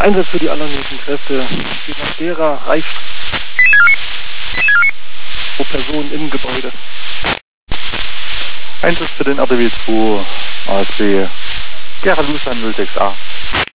Einsatz für die alarmierten Kräfte. Geht nach Gera, Reich. Pro Person im Gebäude. Einsatz für den RTW 2 ASB Gera Lusan 06a.